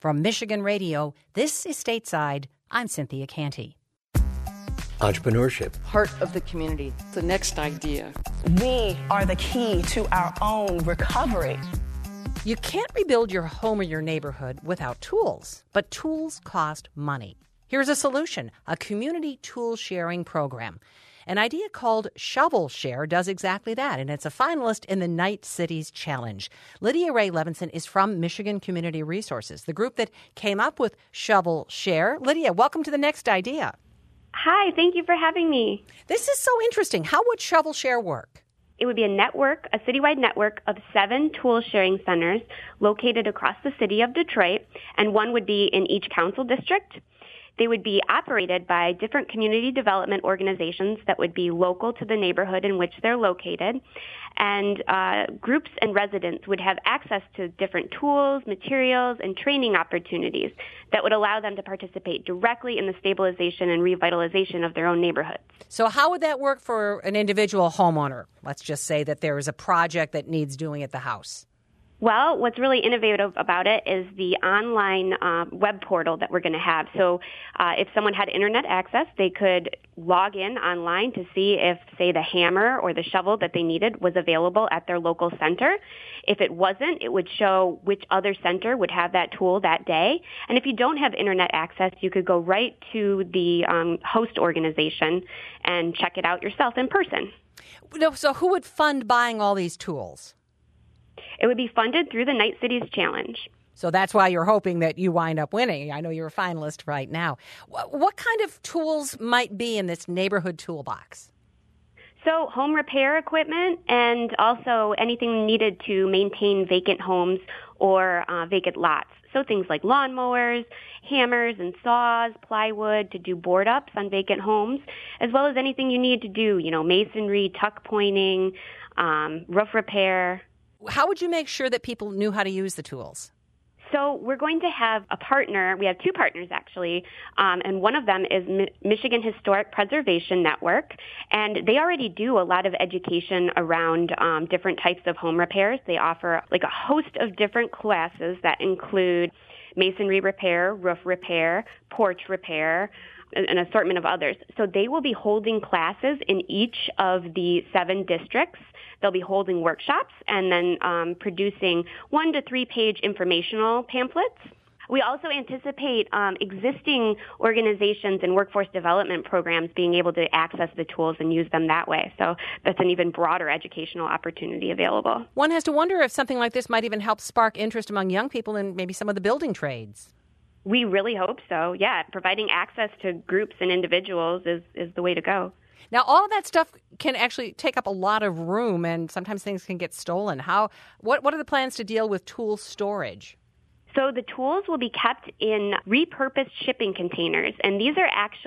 From Michigan Radio, this is Stateside. I'm Cynthia Canty. Entrepreneurship. Heart of the community. The next idea. We are the key to our own recovery. You can't rebuild your home or your neighborhood without tools, but tools cost money. Here's a solution, a community tool sharing program. An idea called Shovel Share does exactly that, and it's a finalist in the Night Cities Challenge. Lydia Ray Levinson is from Michigan Community Resources, the group that came up with Shovel Share. Lydia, welcome to The Next Idea. Hi, thank you for having me. This is so interesting. How would Shovel Share work? It would be a network, a citywide network of 7 tool sharing centers located across the city of Detroit, and one would be in each council district. They would be operated by different community development organizations that would be local to the neighborhood in which they're located. And groups and residents would have access to different tools, materials, and training opportunities that would allow them to participate directly in the stabilization and revitalization of their own neighborhoods. So how would that work for an individual homeowner? Let's just say that there is a project that needs doing at the house. Well, what's really innovative about it is the online web portal that we're going to have. So if someone had internet access, they could log in online to see if, say, the hammer or the shovel that they needed was available at their local center. If it wasn't, it would show which other center would have that tool that day. And if you don't have internet access, you could go right to the host organization and check it out yourself in person. So who would fund buying all these tools? It would be funded through the Night Cities Challenge. So that's why you're hoping that you wind up winning. I know you're a finalist right now. What kind of tools might be in this neighborhood toolbox? So home repair equipment and also anything needed to maintain vacant homes or vacant lots. So things like lawnmowers, hammers and saws, plywood to do board ups on vacant homes, as well as anything you need to do, masonry, tuck pointing, roof repair. How would you make sure that people knew how to use the tools? So we're going to have a partner. We have 2 partners, actually, and one of them is Michigan Historic Preservation Network, and they already do a lot of education around different types of home repairs. They offer like a host of different classes that include masonry repair, roof repair, porch repair, an assortment of others. So they will be holding classes in each of the 7 districts. They'll be holding workshops and then producing 1 to 3 page informational pamphlets. We also anticipate existing organizations and workforce development programs being able to access the tools and use them that way. So that's an even broader educational opportunity available. One has to wonder if something like this might even help spark interest among young people in maybe some of the building trades. We really hope so. Yeah, providing access to groups and individuals is the way to go. Now, all of that stuff can actually take up a lot of room, and sometimes things can get stolen. What are the plans to deal with tool storage? So the tools will be kept in repurposed shipping containers, and this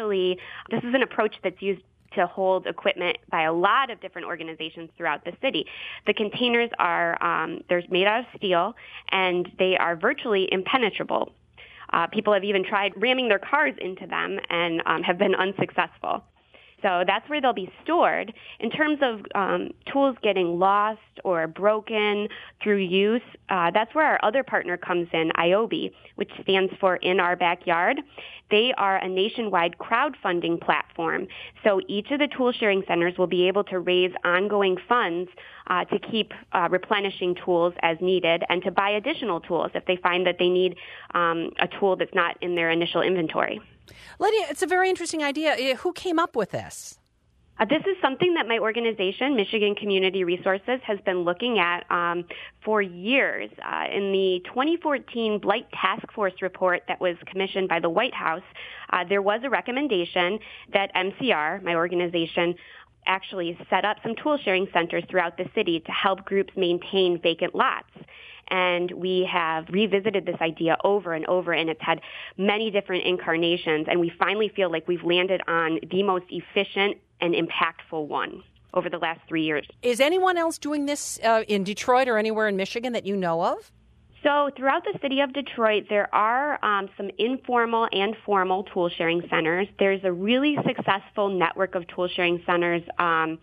is an approach that's used to hold equipment by a lot of different organizations throughout the city. The containers they're made out of steel, and they are virtually impenetrable. People have even tried ramming their cars into them and have been unsuccessful. So that's where they'll be stored. In terms of tools getting lost or broken through use, that's where our other partner comes in, IOBE, which stands for In Our Backyard. They are a nationwide crowdfunding platform. So each of the tool sharing centers will be able to raise ongoing funds to keep replenishing tools as needed and to buy additional tools if they find that they need a tool that's not in their initial inventory. Lydia, it's a very interesting idea. Who came up with this? This is something that my organization, Michigan Community Resources, has been looking at for years. In the 2014 Blight Task Force report that was commissioned by the White House, there was a recommendation that MCR, my organization, actually set up some tool sharing centers throughout the city to help groups maintain vacant lots. And we have revisited this idea over and over, and it's had many different incarnations. And we finally feel like we've landed on the most efficient and impactful one over the last 3 years. Is anyone else doing this in Detroit or anywhere in Michigan that you know of? So throughout the city of Detroit, there are some informal and formal tool sharing centers. There's a really successful network of tool sharing centers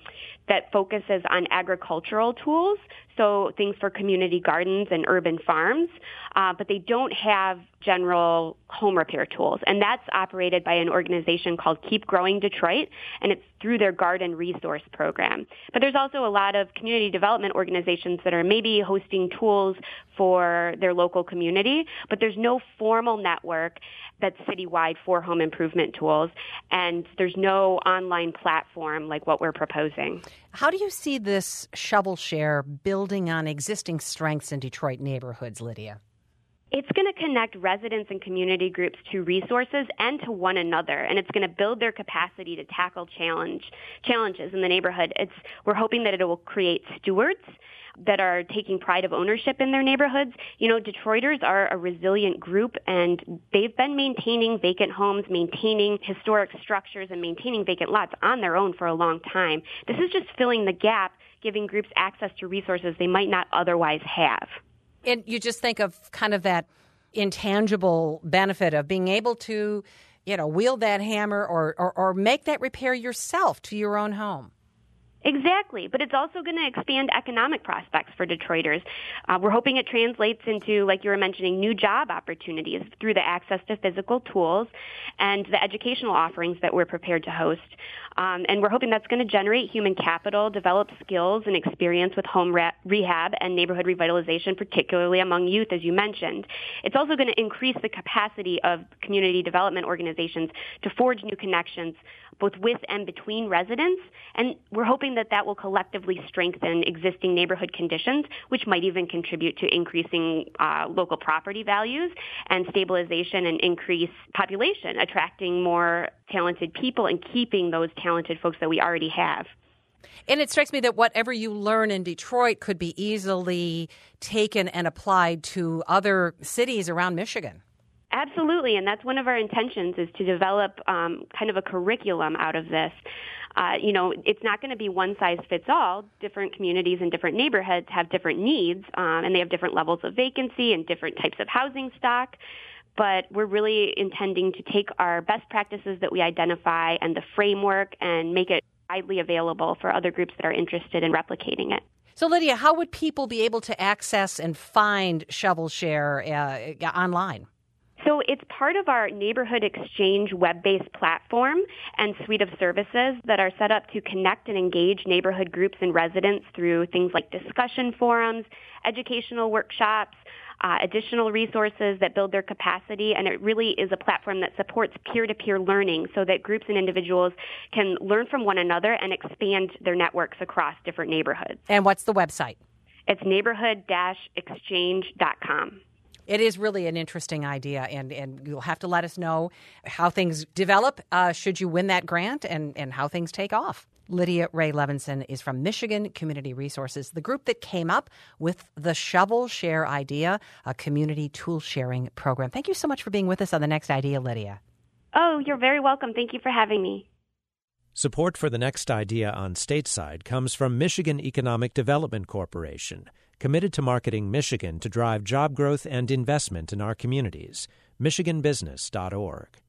that focuses on agricultural tools, so things for community gardens and urban farms, but they don't have general home repair tools. And that's operated by an organization called Keep Growing Detroit, and it's through their garden resource program. But there's also a lot of community development organizations that are maybe hosting tools for their local community, but there's no formal network that's citywide for home improvement tools, and there's no online platform like what we're proposing. How do you see this shovel share building on existing strengths in Detroit neighborhoods, Lydia? It's going to connect residents and community groups to resources and to one another, and it's going to build their capacity to tackle challenges in the neighborhood. We're hoping that it will create stewards that are taking pride of ownership in their neighborhoods. You know, Detroiters are a resilient group, and they've been maintaining vacant homes, maintaining historic structures, and maintaining vacant lots on their own for a long time. This is just filling the gap, giving groups access to resources they might not otherwise have. And you just think of kind of that intangible benefit of being able to, wield that hammer or make that repair yourself to your own home. Exactly, but it's also going to expand economic prospects for Detroiters. We're hoping it translates into, like you were mentioning, new job opportunities through the access to physical tools and the educational offerings that we're prepared to host. And we're hoping that's going to generate human capital, develop skills and experience with home rehab and neighborhood revitalization, particularly among youth, as you mentioned. It's also going to increase the capacity of community development organizations to forge new connections both with and between residents, and we're hoping that will collectively strengthen existing neighborhood conditions, which might even contribute to increasing local property values and stabilization and increase population, attracting more talented people and keeping those talented folks that we already have. And it strikes me that whatever you learn in Detroit could be easily taken and applied to other cities around Michigan. Absolutely, and that's one of our intentions is to develop kind of a curriculum out of this. It's not going to be one size fits all. Different communities and different neighborhoods have different needs, and they have different levels of vacancy and different types of housing stock. But we're really intending to take our best practices that we identify and the framework and make it widely available for other groups that are interested in replicating it. So, Lydia, how would people be able to access and find Shovel Share online? So it's part of our Neighborhood Exchange web-based platform and suite of services that are set up to connect and engage neighborhood groups and residents through things like discussion forums, educational workshops, additional resources that build their capacity, and it really is a platform that supports peer-to-peer learning so that groups and individuals can learn from one another and expand their networks across different neighborhoods. And what's the website? It's neighborhood-exchange.com. It is really an interesting idea, and you'll have to let us know how things develop should you win that grant and how things take off. Lydia Ray Levinson is from Michigan Community Resources, the group that came up with the Shovel Share idea, a community tool sharing program. Thank you so much for being with us on The Next Idea, Lydia. Oh, you're very welcome. Thank you for having me. Support for The Next Idea on Stateside comes from Michigan Economic Development Corporation, committed to marketing Michigan to drive job growth and investment in our communities. MichiganBusiness.org.